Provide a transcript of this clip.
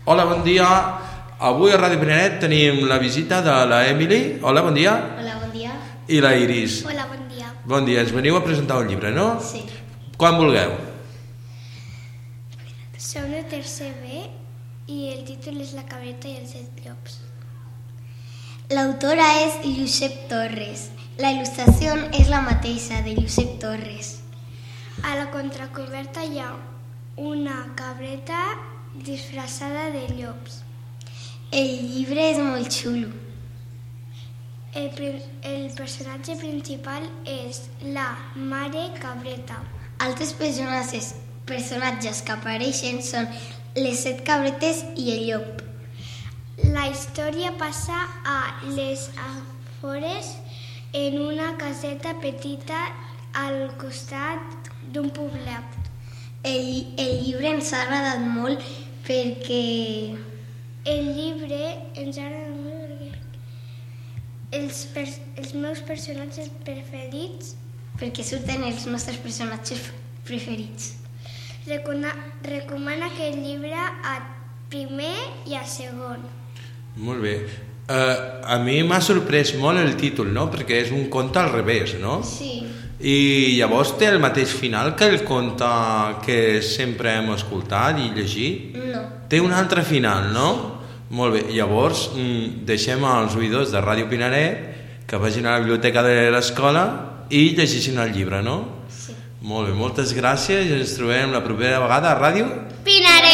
Hola, bon dia. Avui a Ràdio Pinaret tenim la visita de la Emily. Hola, bon dia. Hola, bon dia. I la Iris. Hola, bon dia. Bon dia, ens veniu a presentar un llibre, no? Sí. Quan vulgueu. Som de tercer B i el títol és La cabreta i els 7 llops. L'autora és Josep Torres. La il·lustració és la mateixa, de Josep Torres. A la contracoberta hi ha una cabreta disfressada de llops. El llibre és molt xulo. El personatge principal és la mare cabreta. Altres personatges que apareixen són les 7 cabretes i el llop. La història passa a les afores en una caseta petita al costat d'un poblat. El llibre ens ha agradat molt perquè... El llibre ens ha agradat molt perquè els meus personatges preferits... Perquè surten els nostres personatges preferits. Recomana aquest llibre a primer i a segon. Molt bé. A mi m'ha sorprès molt el títol, no? Perquè és un conte al revés, no? Sí. I llavors té el mateix final que el conte que sempre hem escoltat i llegit? No. Té un altre final, no? Sí. Molt bé. Llavors deixem als oïdors de Ràdio Pinaret que vagin a la biblioteca de l'escola i llegeixin el llibre, no? Sí. Molt bé, moltes gràcies i ens trobem la propera vegada a Ràdio Pinaret!